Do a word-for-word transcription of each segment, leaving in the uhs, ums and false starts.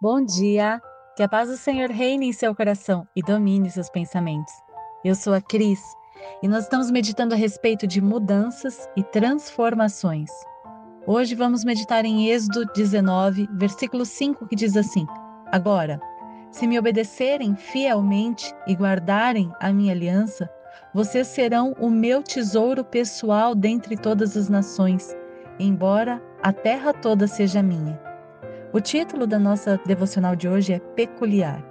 Bom dia, que a paz do Senhor reine em seu coração e domine seus pensamentos. Eu sou a Cris e nós estamos meditando a respeito de mudanças e transformações. Hoje vamos meditar em Êxodo dezenove, versículo cinco, que diz assim: Agora, se me obedecerem fielmente e guardarem a minha aliança, vocês serão o meu tesouro pessoal dentre todas as nações, embora a terra toda seja minha. O título da nossa devocional de hoje é Peculiar.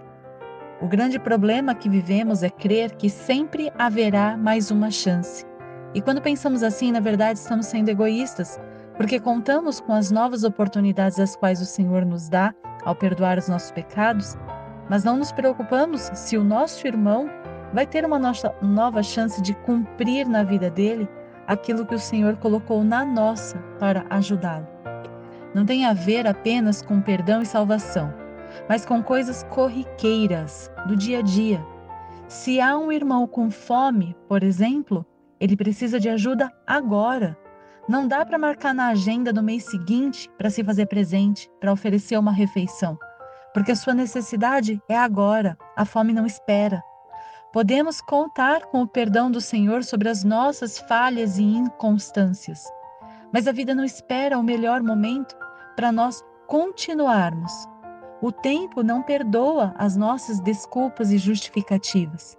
O grande problema que vivemos é crer que sempre haverá mais uma chance. E quando pensamos assim, na verdade, estamos sendo egoístas, porque contamos com as novas oportunidades as quais o Senhor nos dá ao perdoar os nossos pecados, mas não nos preocupamos se o nosso irmão vai ter uma nossa- nova chance de cumprir na vida dele aquilo que o Senhor colocou na nossa para ajudá-lo. Não tem a ver apenas com perdão e salvação, mas com coisas corriqueiras do dia a dia. Se há um irmão com fome, por exemplo, ele precisa de ajuda agora. Não dá para marcar na agenda do mês seguinte para se fazer presente, para oferecer uma refeição, porque a sua necessidade é agora, a fome não espera. Podemos contar com o perdão do Senhor sobre as nossas falhas e inconstâncias. Mas a vida não espera o melhor momento para nós continuarmos. O tempo não perdoa as nossas desculpas e justificativas.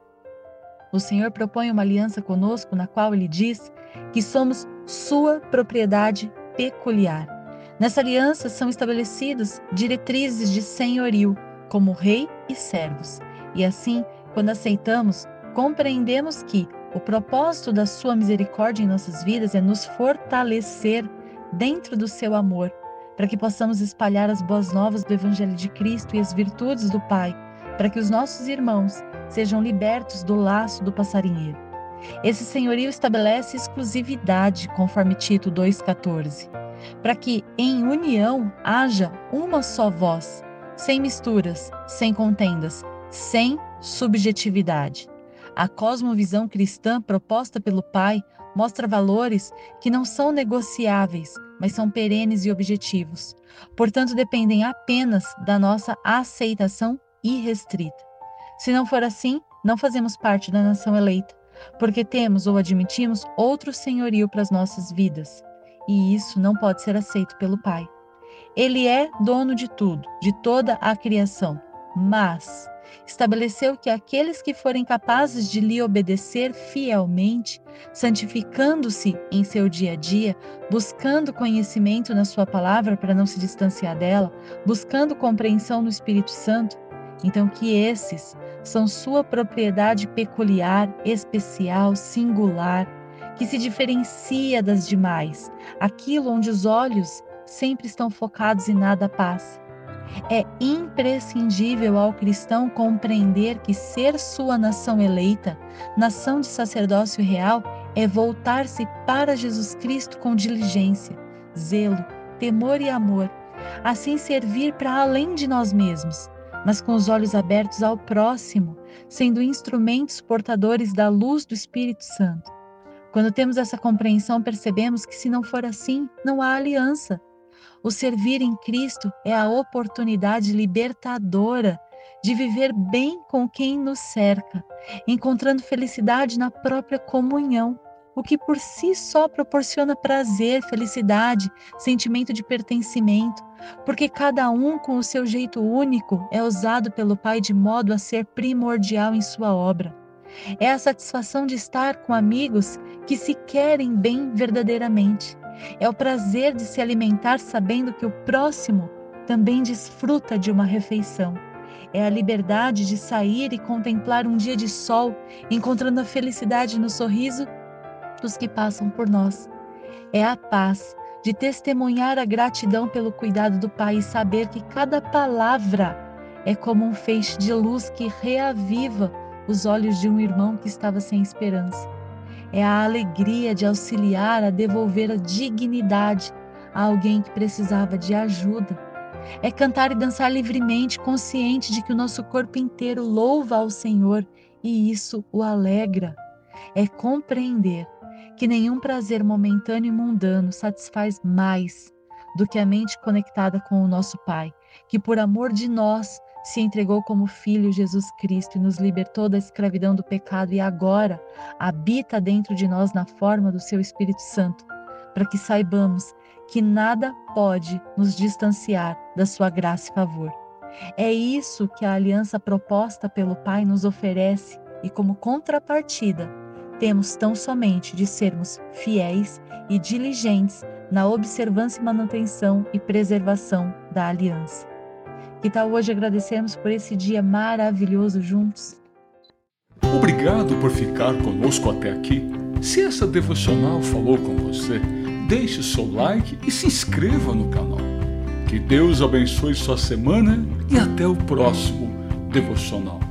O Senhor propõe uma aliança conosco na qual Ele diz que somos sua propriedade peculiar. Nessa aliança são estabelecidas diretrizes de senhorio, como rei e servos. E assim, quando aceitamos, compreendemos que o propósito da sua misericórdia em nossas vidas é nos fortalecer dentro do seu amor, para que possamos espalhar as boas novas do Evangelho de Cristo e as virtudes do Pai, para que os nossos irmãos sejam libertos do laço do passarinheiro. Esse senhorio estabelece exclusividade, conforme Tito dois quatorze, para que em união haja uma só voz, sem misturas, sem contendas, sem subjetividade. A cosmovisão cristã proposta pelo Pai mostra valores que não são negociáveis, mas são perenes e objetivos. Portanto, dependem apenas da nossa aceitação irrestrita. Se não for assim, não fazemos parte da nação eleita, porque temos ou admitimos outro senhorio para as nossas vidas, e isso não pode ser aceito pelo Pai. Ele é dono de tudo, de toda a criação, mas estabeleceu que aqueles que forem capazes de lhe obedecer fielmente, santificando-se em seu dia a dia, buscando conhecimento na sua palavra para não se distanciar dela, buscando compreensão no Espírito Santo, então que esses são sua propriedade peculiar, especial, singular, que se diferencia das demais, aquilo onde os olhos sempre estão focados e nada passa. É imprescindível ao cristão compreender que ser sua nação eleita, nação de sacerdócio real, é voltar-se para Jesus Cristo com diligência, zelo, temor e amor, assim servir para além de nós mesmos, mas com os olhos abertos ao próximo, sendo instrumentos portadores da luz do Espírito Santo. Quando temos essa compreensão, percebemos que se não for assim, não há aliança. O servir em Cristo é a oportunidade libertadora de viver bem com quem nos cerca, encontrando felicidade na própria comunhão, o que por si só proporciona prazer, felicidade, sentimento de pertencimento, porque cada um com o seu jeito único é usado pelo Pai de modo a ser primordial em sua obra. É a satisfação de estar com amigos que se querem bem verdadeiramente. É o prazer de se alimentar sabendo que o próximo também desfruta de uma refeição. É a liberdade de sair e contemplar um dia de sol, encontrando a felicidade no sorriso dos que passam por nós. É a paz de testemunhar a gratidão pelo cuidado do Pai e saber que cada palavra é como um feixe de luz que reaviva os olhos de um irmão que estava sem esperança. É a alegria de auxiliar a devolver a dignidade a alguém que precisava de ajuda. É cantar e dançar livremente, consciente de que o nosso corpo inteiro louva ao Senhor e isso o alegra. É compreender que nenhum prazer momentâneo e mundano satisfaz mais do que a mente conectada com o nosso Pai, que por amor de nós se entregou como Filho Jesus Cristo e nos libertou da escravidão do pecado e agora habita dentro de nós na forma do seu Espírito Santo, para que saibamos que nada pode nos distanciar da sua graça e favor. É isso que a aliança proposta pelo Pai nos oferece e como contrapartida, temos tão somente de sermos fiéis e diligentes na observância e manutenção e preservação da aliança. Que tal hoje agradecermos por esse dia maravilhoso juntos? Obrigado por ficar conosco até aqui. Se essa devocional falou com você, deixe o seu like e se inscreva no canal. Que Deus abençoe sua semana e até o próximo devocional.